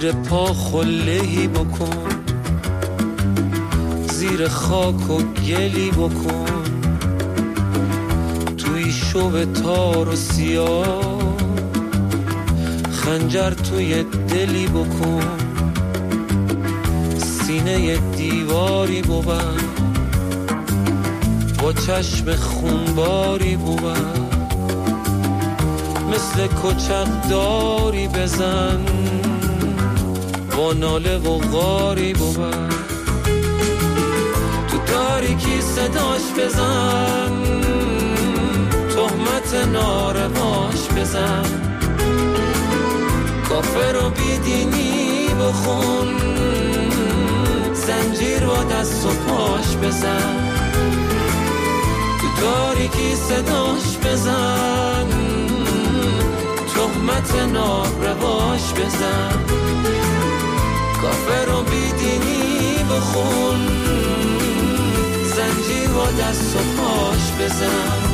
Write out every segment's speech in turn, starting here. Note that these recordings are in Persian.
زیر پا خلهی بکن، زیر خاک و گلی بکن، توی شب تار و سیاه خنجر توی دلی بکن، سینه دیواری بود با چشم خونباری بود، مثل کچق داری بزن با ناله و غاری بود، تو تاریکی صداش بزن، تهمت نارواش بزن، کافر رو بیدینی بخون، زنجیر با دست و پاش بزن، تو تاریکی صداش بزن، تهمت نارواش بزن، کافر رو بیدینی بخون، زنجیر با دست و پاش بزن.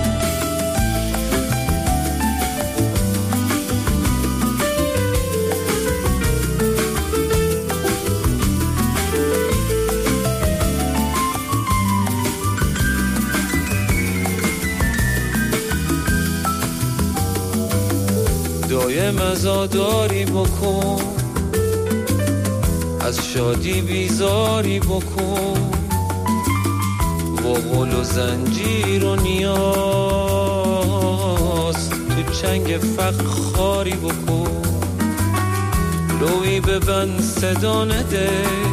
دایم عزاداری بکن، از شادی بیزاری بکن، با قول و زنجیر و نیاز تو چنگ فقر خاری بکن، لوی ببند صدا نده،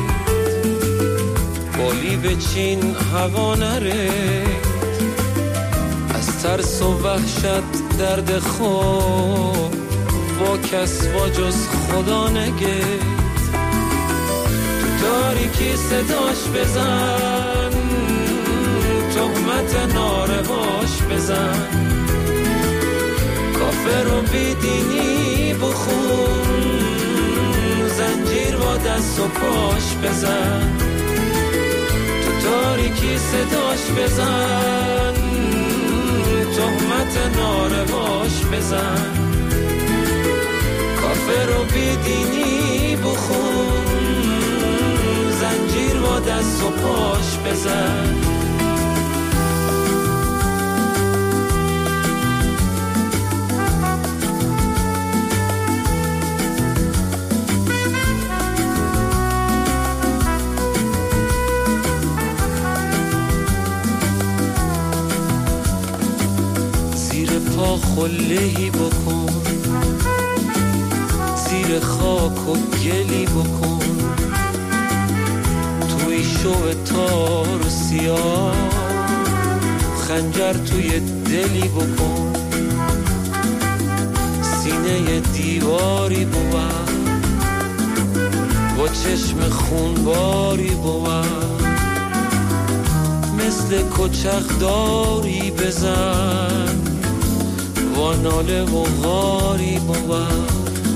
بالی بچین هوا نره، از ترس و وحشت درد خود با کس با جز خدا نگه، تو تاریکی صداش بزن، تهمت نارواش بزن، کافر رو بیدینی بخون، زنجیر با دست و پاش بزن، تو تاریکی صداش بزن، تهمت نارواش بزن، کافر رو بیدینی بخون، زنجیر با دست و پاش بزن. زیر پا خلهی بکن، زیر خاک و گلی بکن، توی شو تار و سیاه خنجر توی دلی بکن، سینه دیواری بود با چشم خونباری بود، مثل کچق داری بزن و ناله و غاری بود.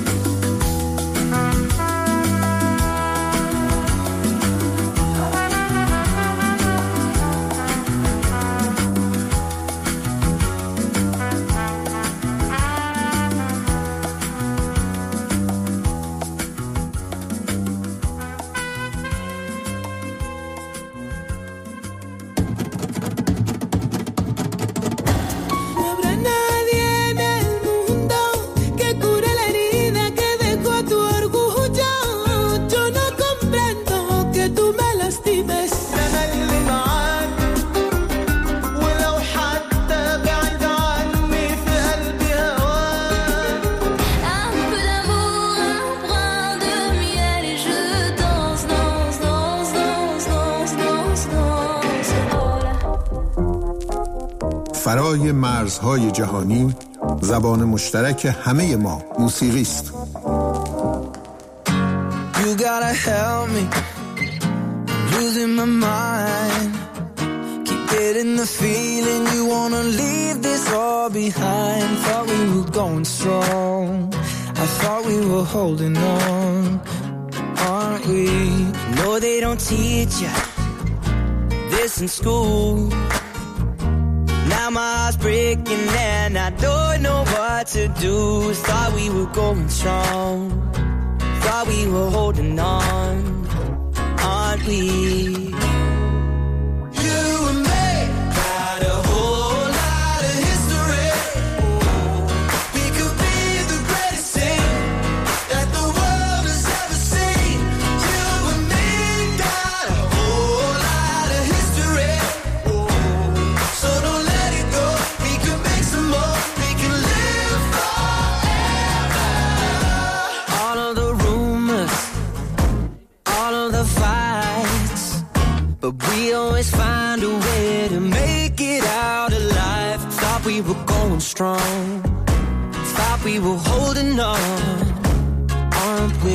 فرای مرزهای جهانی زبان مشترک همه ما موسیقی است. You gotta help me, losing my mind, keep getting the feeling you wanna leave this all behind. Thought we were going strong, I thought we were holding on, aren't we? No, they don't teach you this in school. Now my heart's breaking and I don't know what to do. Thought we were going strong, thought thought we were holding on, aren't we? You and me got a whole lot of history. We could be the greatest thing that the world has ever seen. You and me got a whole lot of history. So don't let it go. We can make some more. We can live forever. All of the rumors, all of the fights, but we always find a way to make it out alive. Thought we were going strong, thought we were holding on, aren't we?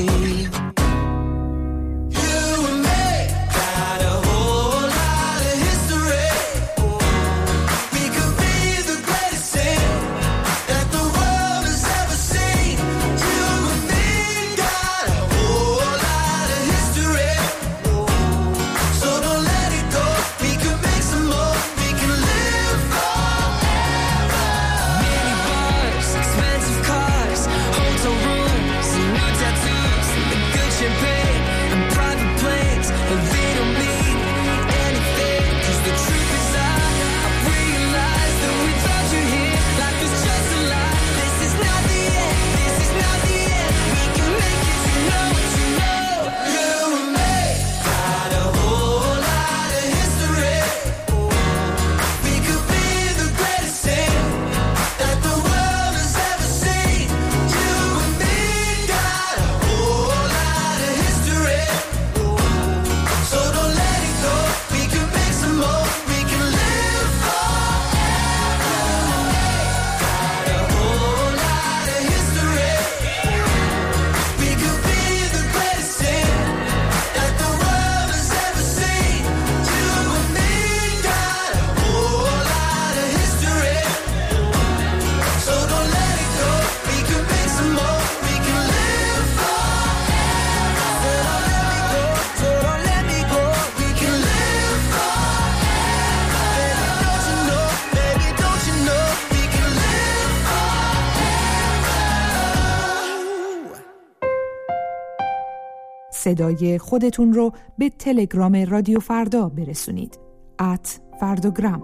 You and me got a whole lot of history. We could be the greatest thing that the world has ever seen. You and me got a whole lot of history. So don't let it go. We can make some more. We can live forever. Many bars, expensive cars, hotel rooms, and new tattoos, the good champagne and private planes, but they don't mean anything. 'Cause the truth is I realized that without you here, life is just a lie. This is not the end. This is not the end. We can make it. You know what you know. You and me got a whole lot of history. We could be the greatest thing that the world has ever seen. You and me got a whole lot of history. So don't let it go. We can make some more. We can live forever. Got a whole lot of history. We could be the greatest thing that the world has ever seen. You and me got a whole lot of history. So don't let it go. We can make some more. We can live forever. So don't let me go. We can live forever. Baby, don't you know? We can live forever. صدای خودتون رو به تلگرام رادیو فردا برسونید. @فرداگرام.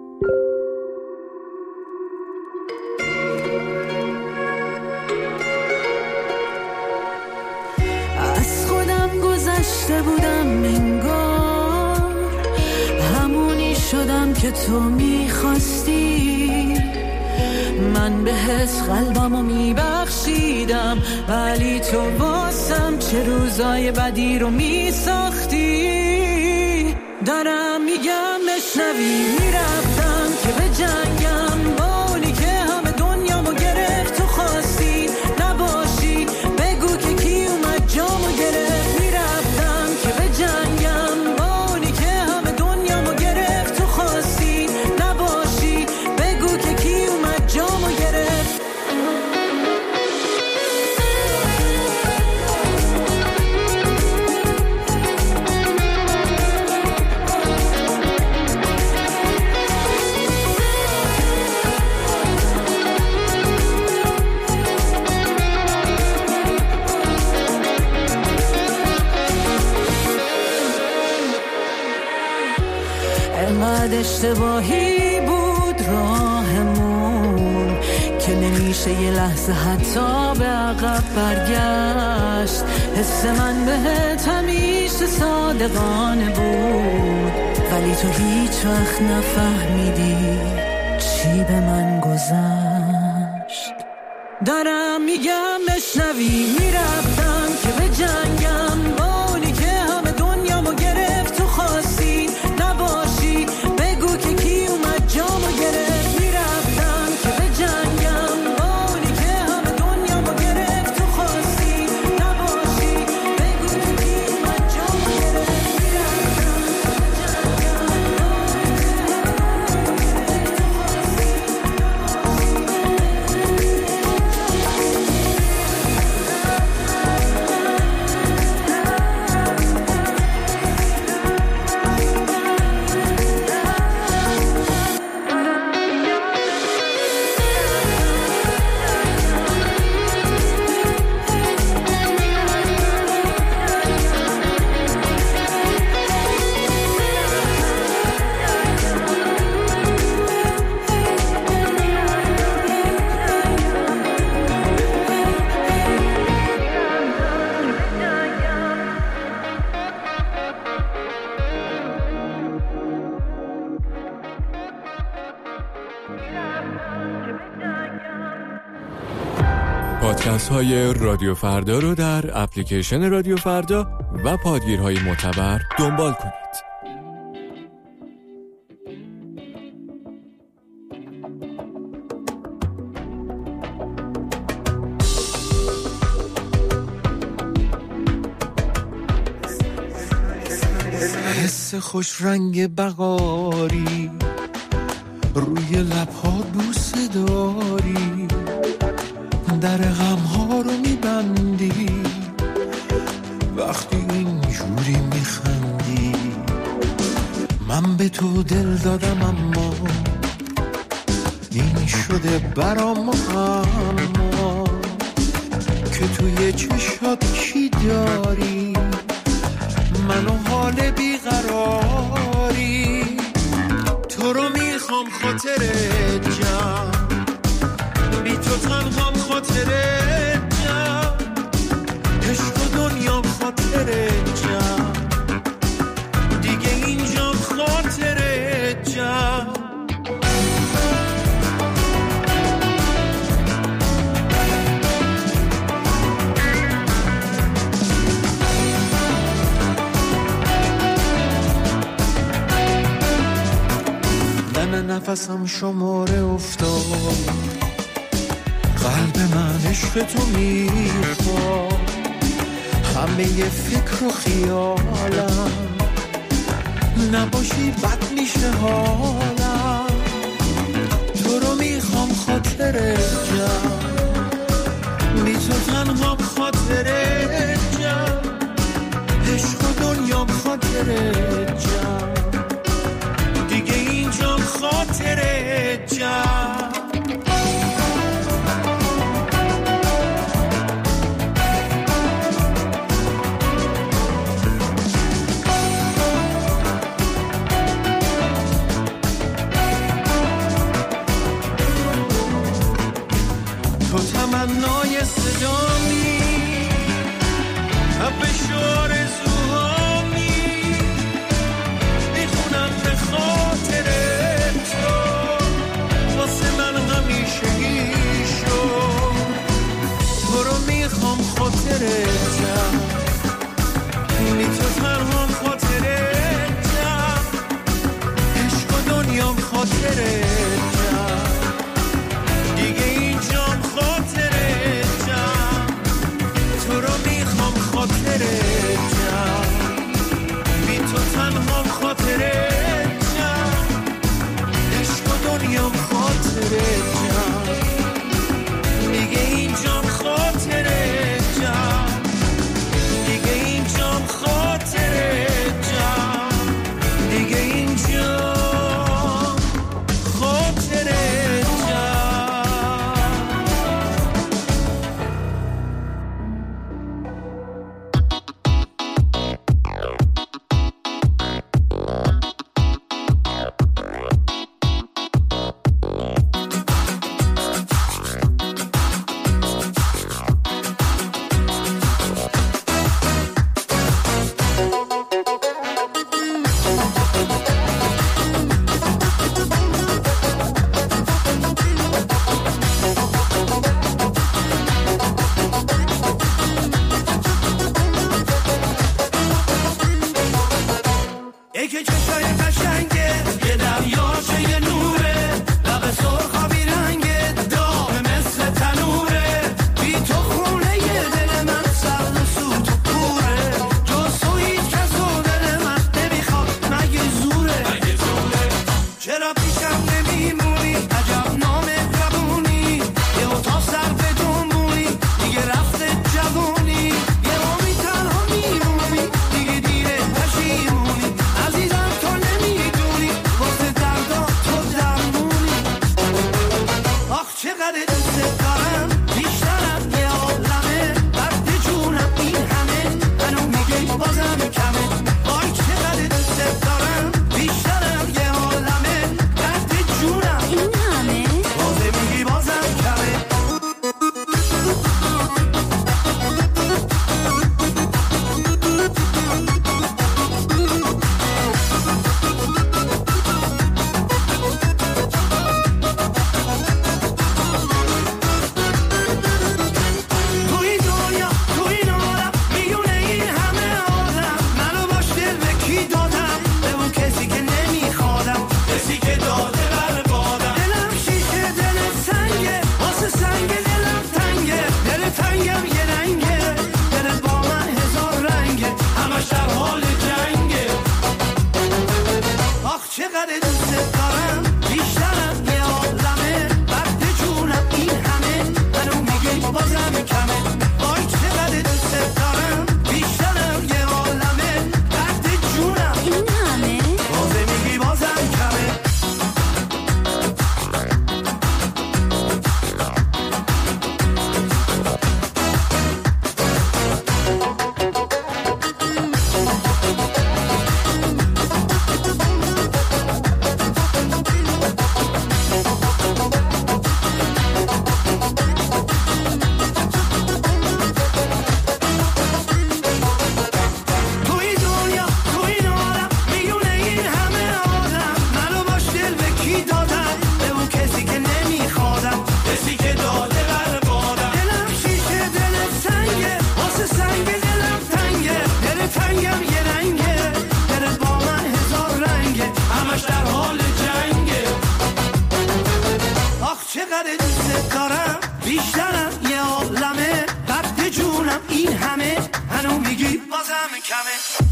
از خودم گذشته بودم انگار، همونی شدم که تو میخواستی. من بهت قلبمو میبخشیدم، ولی تو واسم چه روزای بدی رو میساختی. دارم میگم بشنوی، میرفتم که به جنگم با اونی که همه دنیامو گرفت. تو خواستی نباشی، بگو که کی اومد جامو گرفت. میرفتم که به جنگم با اونی که همه دنیامو گرفت. تو خواستی نباشی، بگو که کی اومد جامو گرفت. انقدر اشتباهی بود راهمون که نمیشه یه لحظه حتی به عقب برگشت. حس من بهت همیشه صادقانه بود، ولی تو هیچ وقت نفهمیدی چی به من گذشت. دارم میگم بشنوی، میرفتم که به جنگم با اونی که همه دنیامو گرفت. تو خواستی نباشی، بگو که کی اومد جامو گرفت. میرفتم که به جنگم با اونی که همه دنیامو گرفت. تو خواستی نباشی، بگو که کی اومد جامو گرفت. میرفتم که به جنگم پادکست های رادیو فردا رو در اپلیکیشن رادیو فردا و پادگیرهای معتبر دنبال کنید. حس خوش رنگ بقاری روی لبها بوسه داری، در غمها رو میبندی وقتی اینجوری میخندی. من به تو دل دادم اما این شده برام اما که توی چشات چی داری، منو حال بیقراری. تو رو میخوام خاطرت جمع، بی تو تنهام خاطرت جمع، عشق و دنیام خاطرت جمع، دیگه اینجام خاطرت جمع. نفسم شماره افتاد، قلب من عشق تو میخواد، همه فکر و خیالم نباشی بد میشه حالم. تو رو میخوام خاطرت جمع، بی تو تنهام خاطرت جمع، عشق و دنیام خاطرت جمع، دیگه اینجام خاطرت جمع. تو تمنای صدامی، حبش آرزوهامی، میخونم به خاطر تو واسه من همیشگی شد. تو رو میخوام خاطرت جمع، بی تو تنهام خاطرت جمع، عشق و دنیام خاطرت جمع، دیگه اینجام خاطرت جمع. تو رو میخوام خاطرت جمع.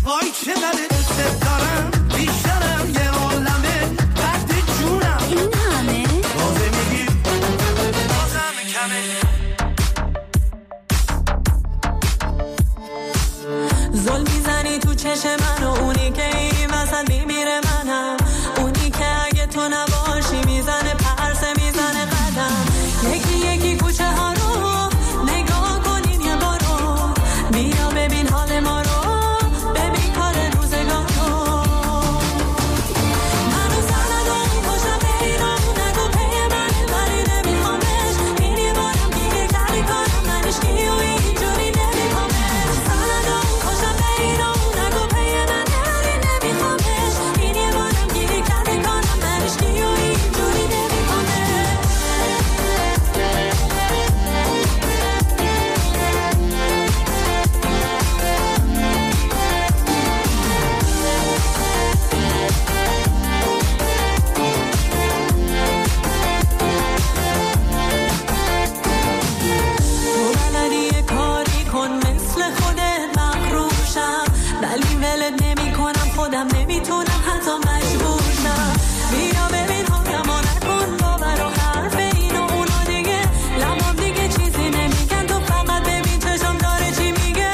وای چقدر دوست دارم بیشترم یه عالمه درد جونم این همه بازه میگی بازم کمه ظلم میزنی تو چشم من و اونی که این وسط میمیره منم اونی که اگه تو نباشی میزنه پرسه میزنه قدم یکی یکی کوچه ها رو نگاه کنین یه بارو بیا ببین حال ما رو ببین کار روزگار رو منو سردم پشتم بیرم نگو پی من ولی نمیخوامش این یه بارم گیره کردی کارم منش کی و اینجوری نمیخوامش سردم پشتم بیرم نگو پی من ولی نمیخوامش این یه بارم گیره کردی کارم منش کی و اینجوری نمیخوامش تو بلدی یه کاری کن مثل خودت مغروشم ولی ولت نمی کنم خودم نمیتونم حتی مجبورشم بیا ببین حالم و نکن باور و حرف این و اونا دیگه لبام دیگه چیزی نمیگن تو فقط ببین چشم داره چی میگه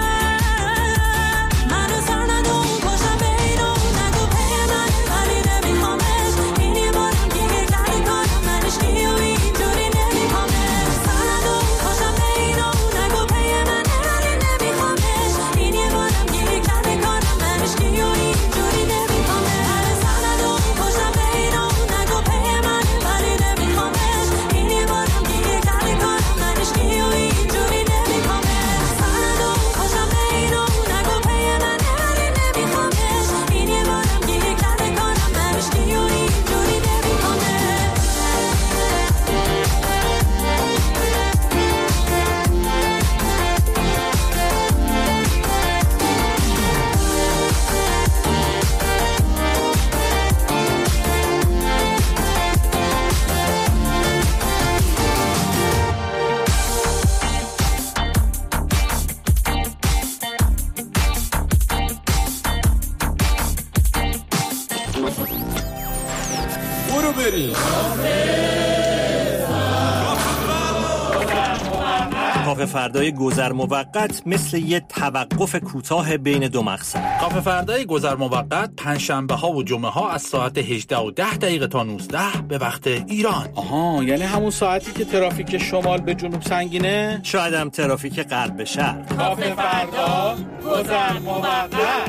منو سر ندو اون پشتم بین و نگو پی من ولی نمیخوامش این یه بارم گیره کردی کارم منش کی و اینجوری نمیخوامش سر ندو اون پشتم بین و نگو پی من ولی نمیخوامش این یه بارم گیره کردی کارم منش کی و اینجوری نمیخوامش سر ندو اون پشتم بین و نگو پی من ولی نمیخوامش این یه بارم گیره کردی کارم منش کی و اینجوری نمیخوامش سر ندو اون پشتم بین و نگو پی من ولی نمیخوامش این یه بارم گیره کردی کارم منش کی و اینجوری نمیخوامش برو بریم. کافه فردای گذر موقت مثل یه توقف کوتاه بین دو مقصد. کافه فردای گذر موقت پنجشنبه ها و جمعه ها از ساعت 18:10 تا 19 به وقت ایران. آها، یعنی همون ساعتی که ترافیک شمال به جنوب سنگینه؟ شاید هم ترافیک غرب به شرق. کافه فردا گذر موقت.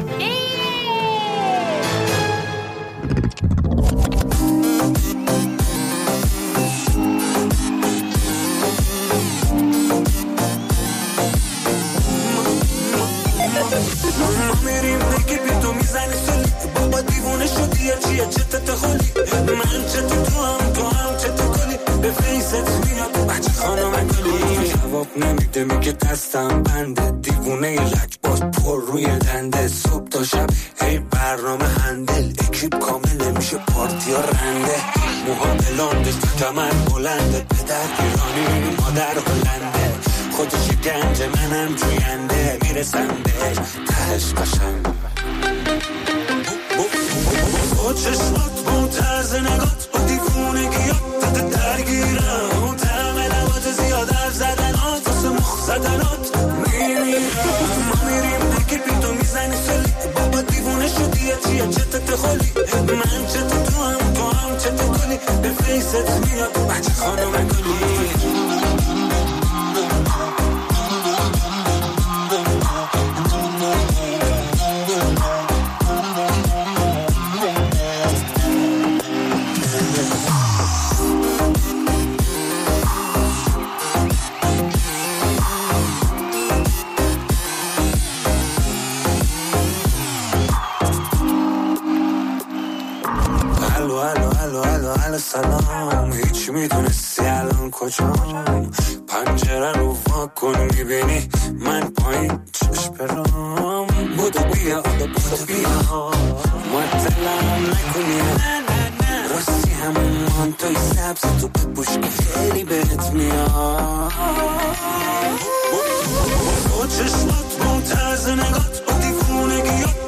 میریم نگی بی تو میزنی سلی بابا دیوونه شدی یا چیه چتت خولی من چت تو هم چت کلی به فیست میاد بچه خانم گلی جواب نمیده میگه دستم بنده دیوونه لک باز پر روی دنده صبح تا شب هی برنامه هندل اکیپ کامل نمیشه پارتی ها رنده موها بلاندش تو کمر بلنده پدر ایرانی مادر هلنده خودش گنج منم جوینده میرسم بهش تهش قشنگ با چشمات با طرز نگات با دیوونگیات داده درگیرم اون طعم لبات زیاد حرف زدنات واسه مخ زدنات میمیرم ما میریم نگی بی تو میزنی سلی بابا دیوونه شدی یا چیه چتت خولی من چت تو هم چت کلی به فیست میاد بچه خانم گلی سلام هیچ میدونستی الان کجام پنجره رو وا کن میبینی من پایین چش برام بودو بیا معطلم نکنی راستی همون مانتوی سبز تو بپوش که خیلی بهت میاد با چشمات با طرز نگات با دیوونگیات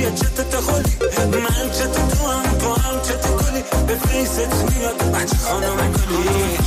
چیه چتت خالی من چت تو هم چت کلی به فیست میاد بچه خانم گلی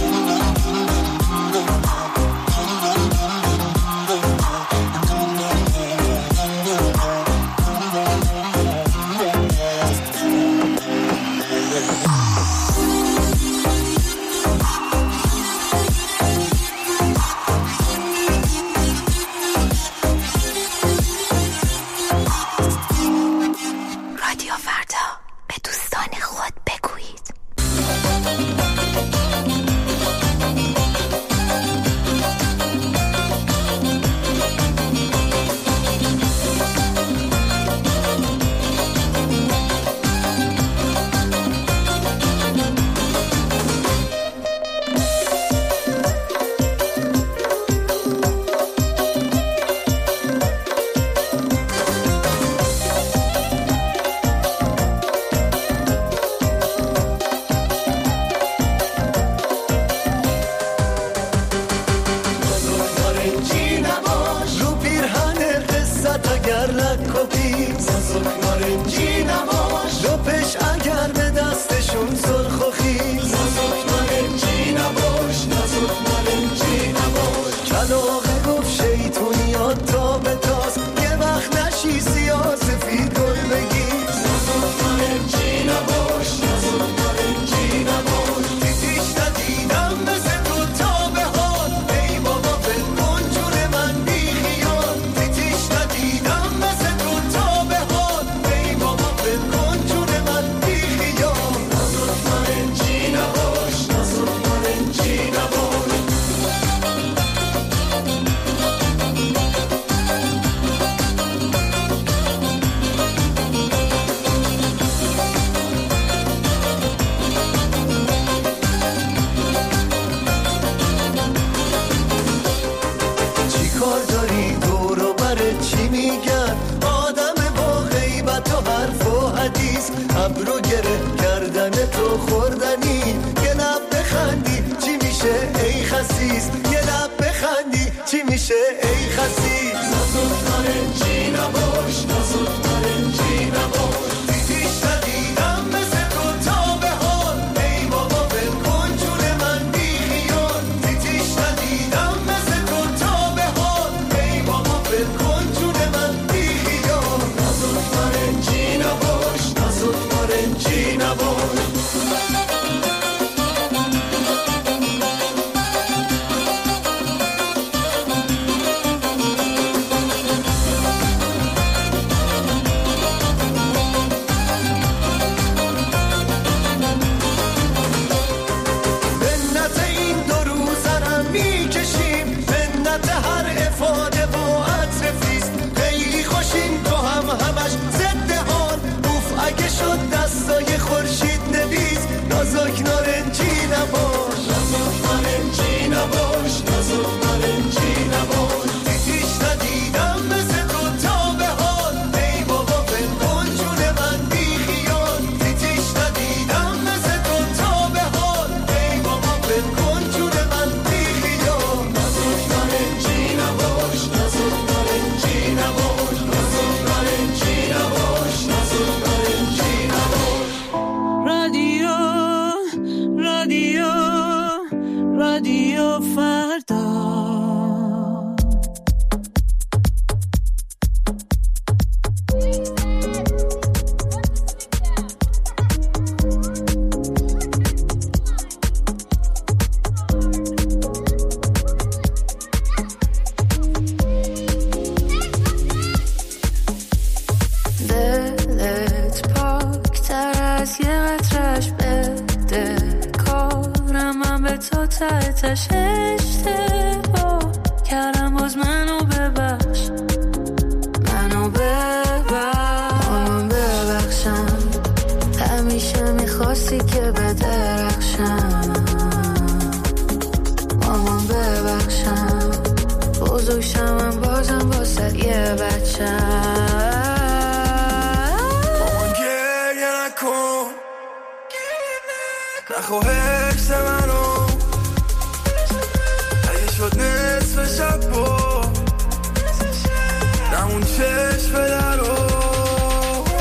چشم درو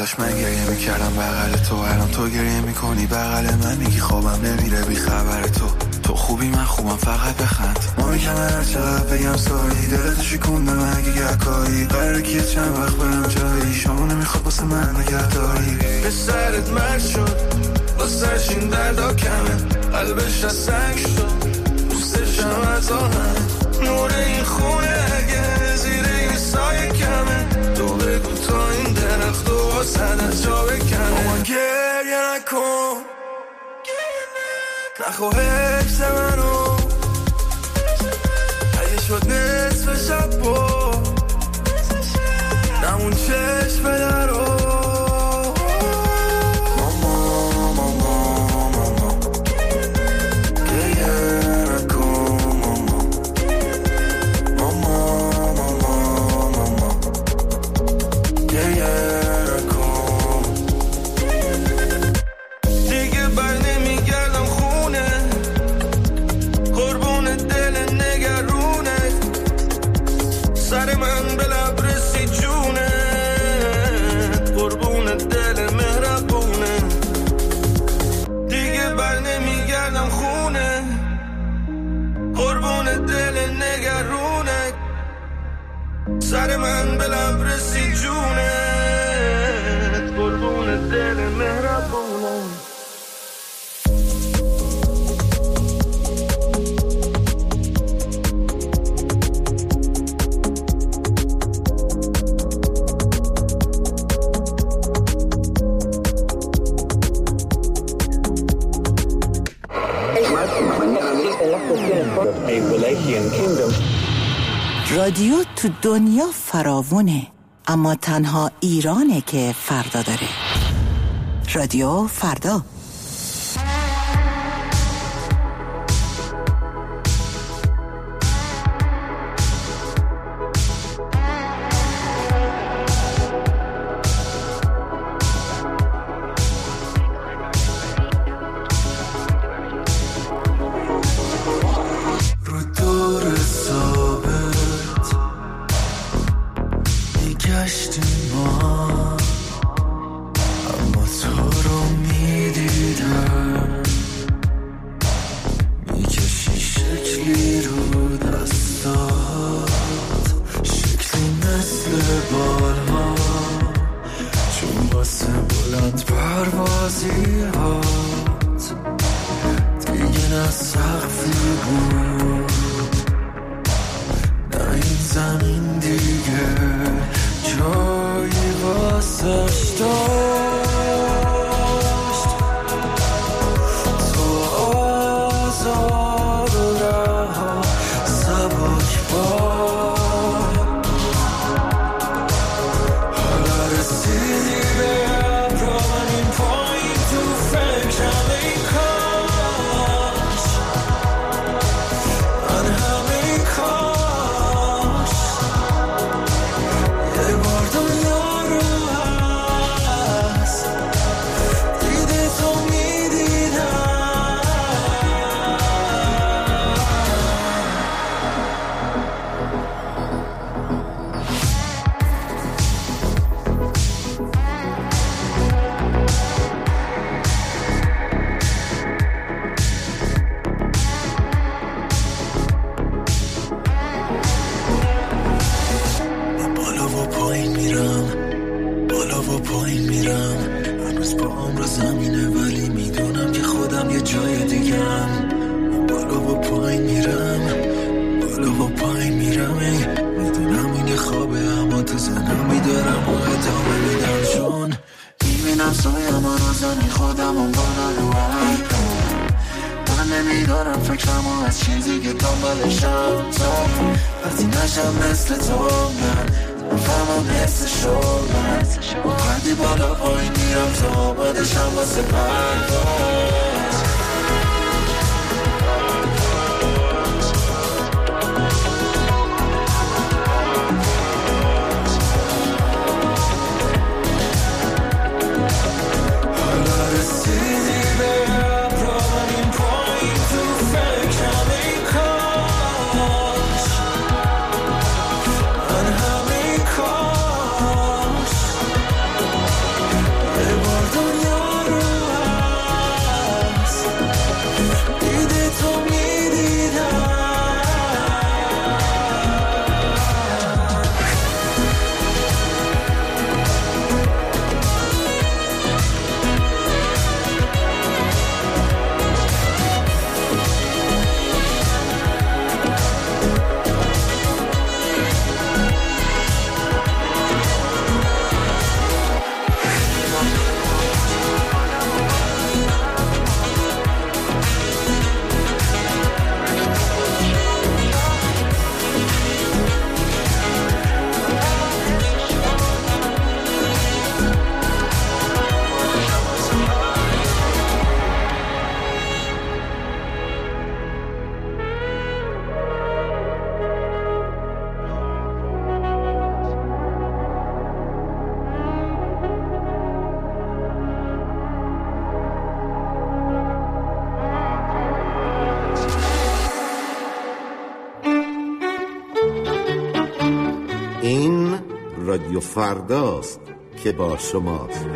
داشت من گریه میکردم بغل تو، الان تو گریه میکنی بغل من، میگی خوابم نمیره بی خبر تو خوبی من خوبم فقط بخند. ما میگم هر چقدر بگم ساری دلتو شکوندم اگه گهکایی قراره که چند وقت برم جایی شما نمیخواد واسه من نگهداری. به سرت مرد شد واسه این دردا کمه قلبش از سنگ شد دوستشم از آهن نور این خونه اگه زیر این سایه کمه تو بگو تا این درخت و واسه از جا بکنه. اما گریه نکن نخوا حفظ منو اگه شد نصف شب با نمون چشم درو سر من به لب رسید جونت قربون دل مهربونت. رادیو تو دنیا فراوونه اما تنها ایرانه که فردا داره. رادیو فردا. رادیو فرداست که با شماست.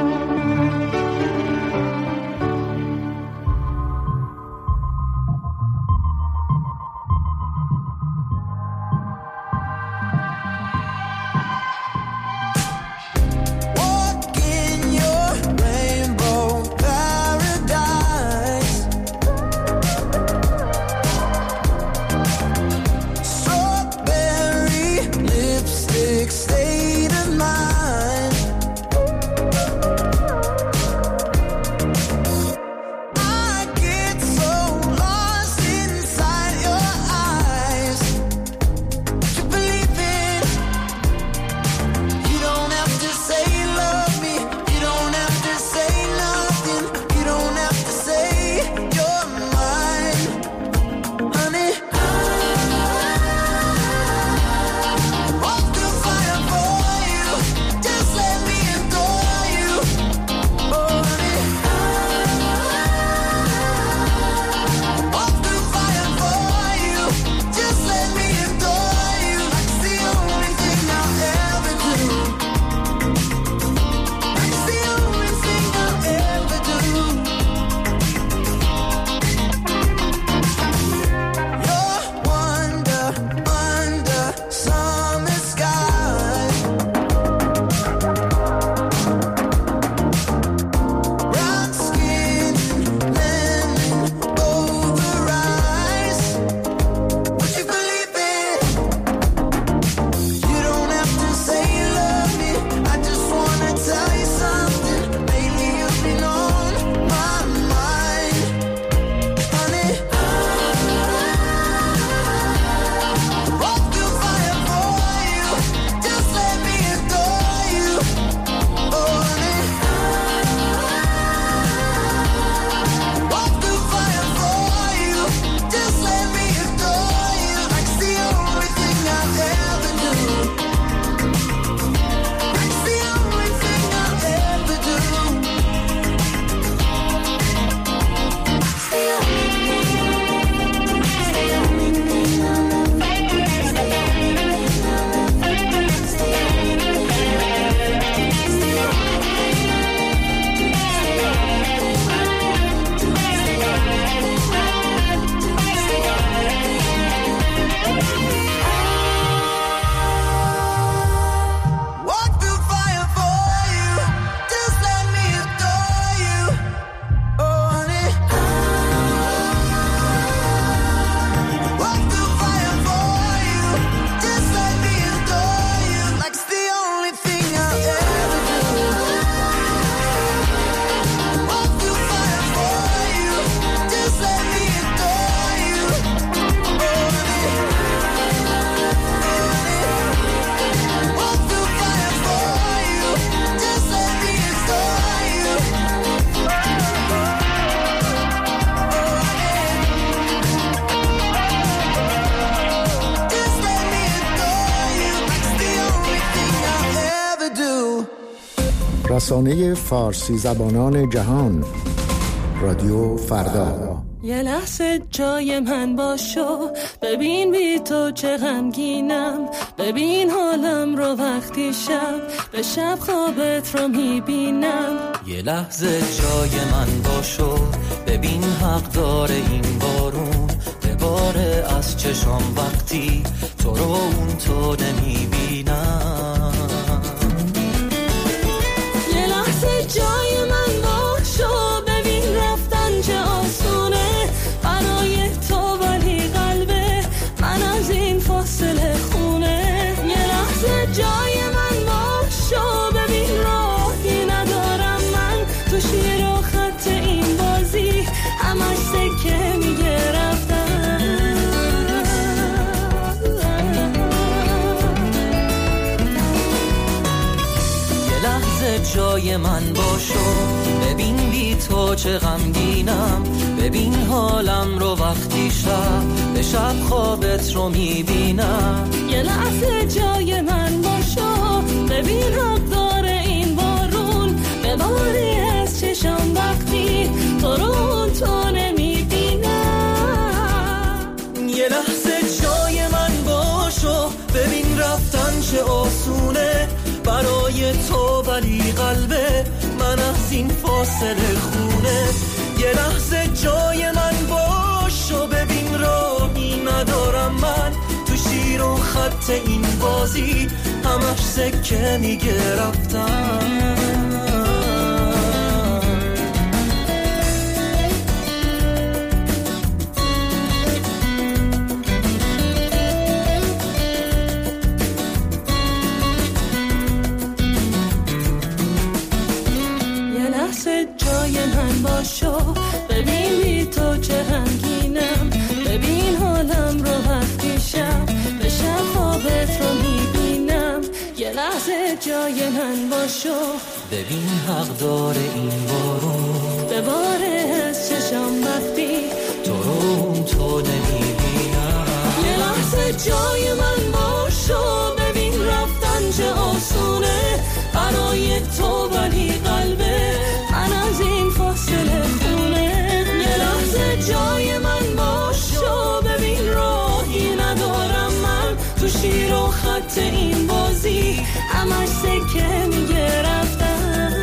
رسانه فارسی زبانان جهان، رادیو فردا. یه لحظه جای من باشو، ببین بی تو چه غمگینم، ببین حالم رو وقتی شب به شب خوابت رو میبینم. یه لحظه جای من باشو، ببین حق داره این بارون بباره از چشم وقتی تو رو اون تو نمیبینم. یه لحظه جای من باشو، ببین رفتن چه آسونه برای تو، ولی قلبه من از این فاصله خونه. یه لحظه جای من باشو، ببین راهی ندارم من تو شیر و خط این بازی، همش سکه میگه رفتن. یه لحظه جای من باشو، ببین بی تو چه غمگینم، ببین حالم رو وقتی شب به شب خوابت رو میبینم. یه لحظه جای من باشو، ببین حق داره این بارون بباری از چشم وقتی تو رو تو نمیبینم. یه لحظه جای من باشو، ببین رفتن چه آسونه این فاصله خونه. یه لحظه جای من باش و ببین راهی ندارم من تو شیر و خط این بازی، همش سکه میگه رفتم. جای من باشو ببین بی تو چه غمگینم، ببین حالم رو وقتیشم به شب خوابت رو میبینم. یه لحظه جای من باشو ببین حق داره این بارون به باره از چشم وقتی تو رو تو نمیبینم. یه لحظه جای من باشو ببین رفتن چه آسونه برای تو، ولی قلبه من از این فاصله خونه. یه لحظه جای من باشو ببین راهی ندارم من تو شیر و خط این بازی، همش سکه میگه رفتم.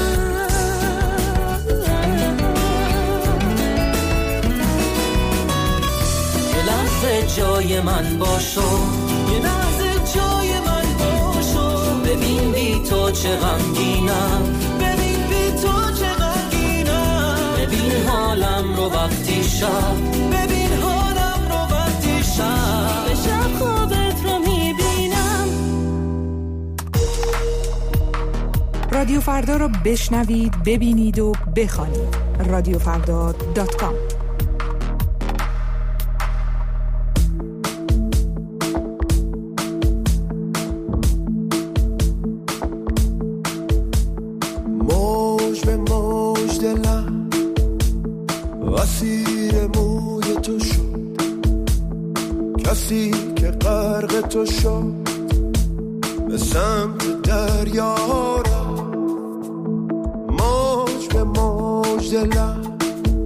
یه لحظه جای من باشو، یه لحظه جای من باشو ببین بی تو چه غمگینم، ببین بی تو چه غمگینم. ببین حالم رو وقتی شب، ببین حالم رو وقتی شب به شب خوابت رو میبینم. رادیو فردا رو بشنوید، ببینید و بخوانید. رادیوفردا.com. موج به موج دلم اسیر موی تو شد، کسی که غرق تو شد به سمت دریا رفت. موج به موج دلم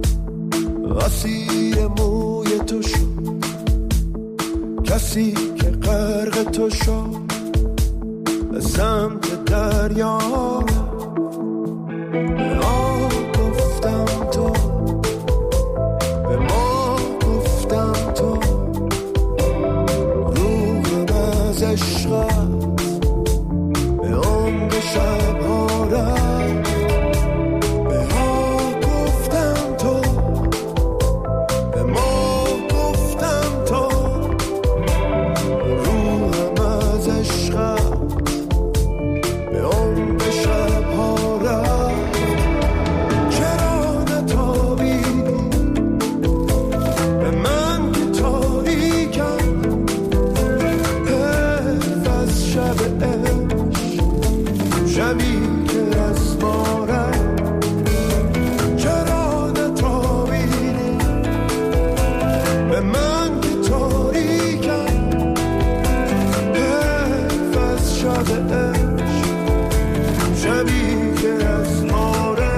اسیر موی تو شد، کسی که غرق تو شد به سمت دریا رفت. به ما گفتم تو، به ما گفتم تو، روحم از عشقت به عمق شبها رفت. به ما گفتم تو، به ما گفتم تو، روحم از عشقت به عمق شبها رفت. شبی که از ما رفت، چرا نتابیدی به من که تاریکم، حیف از شب عشق، شبی که از ما رفت.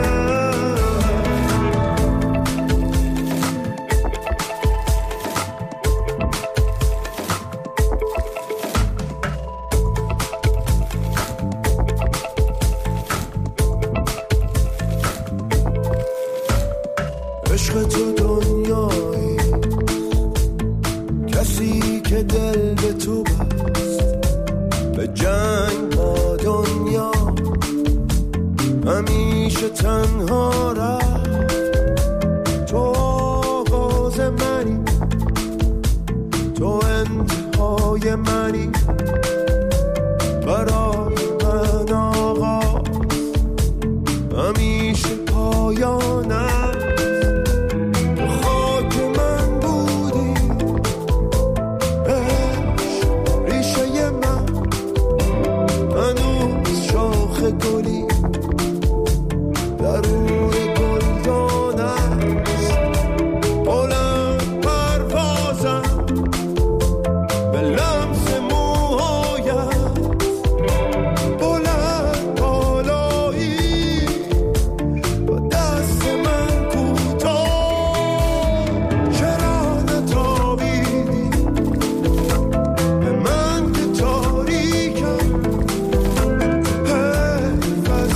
عشق تو دنیایی، کسی که دل به تو بست، به جنگ با دنیا همیشه تنها رفت. تو آغاز منی، تو انتهای منی، برای من آغاز همیشه پایانم. گلی درون گلدان است، بلند پروازم به لمس موهایت، بلند بالایی با دست من کوتاه. چرا نتابیدی به من که تاریکم،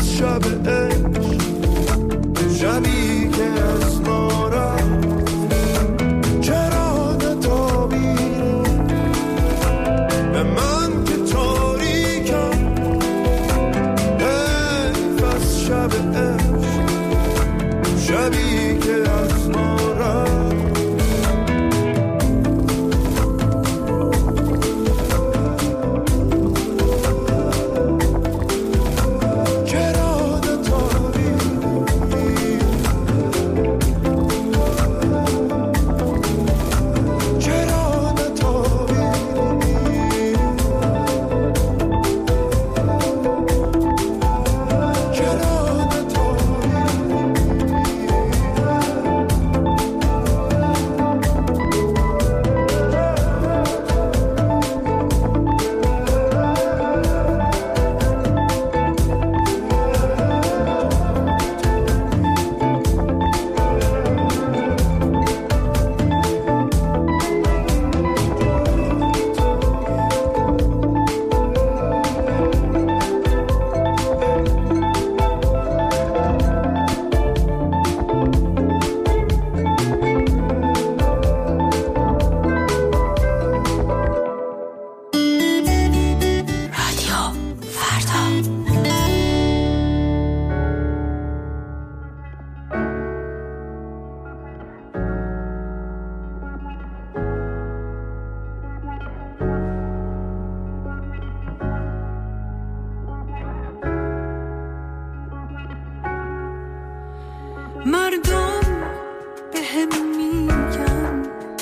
مردم به هم میگن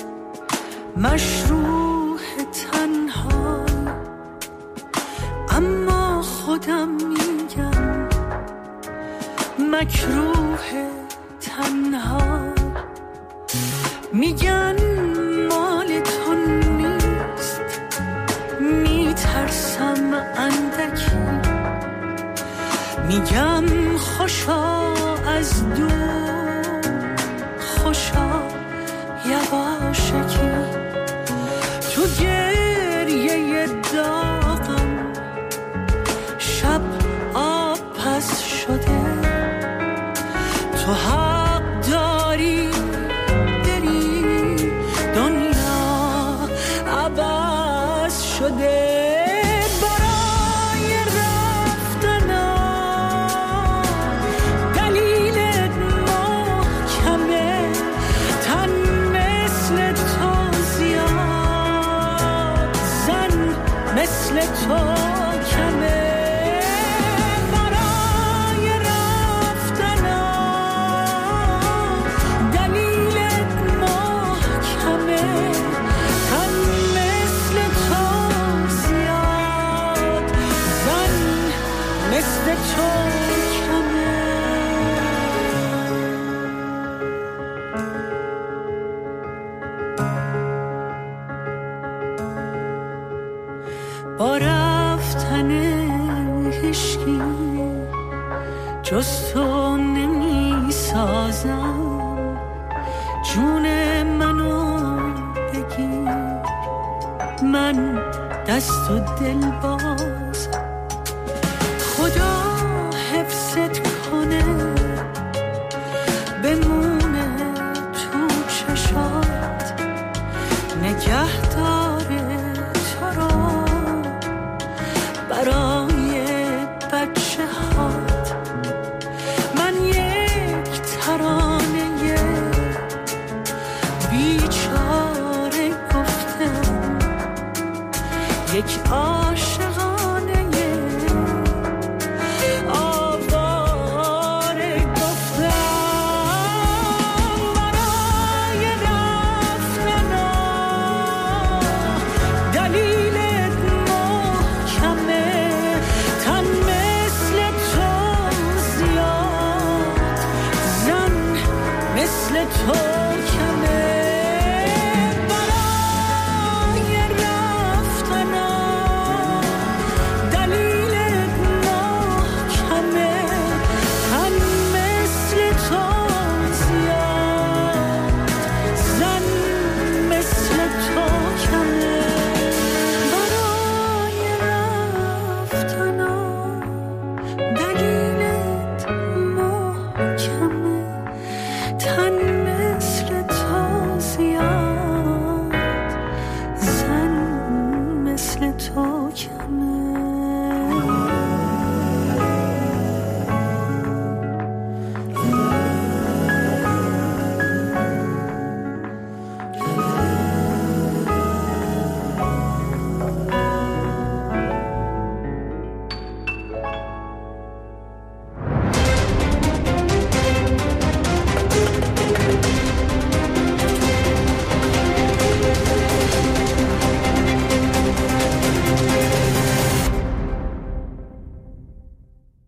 مشروح تنها، اما خودم میگم مکروه تنها. میگن مال تو نیست، میترسم اندکی. میگم خوشا از دور، خوشا یواشکی. تو گریه داغم شب آب پس شده. تو حق داری بری، دنیا عوض شده. مثل تو کمه برای رفتنم، دلیلت محکمه. تن مثل تو زیاد، زن مثل تو کمه. با رفتن هشکی جز تو نمی سازم، جون منو بگیر من دست و دل با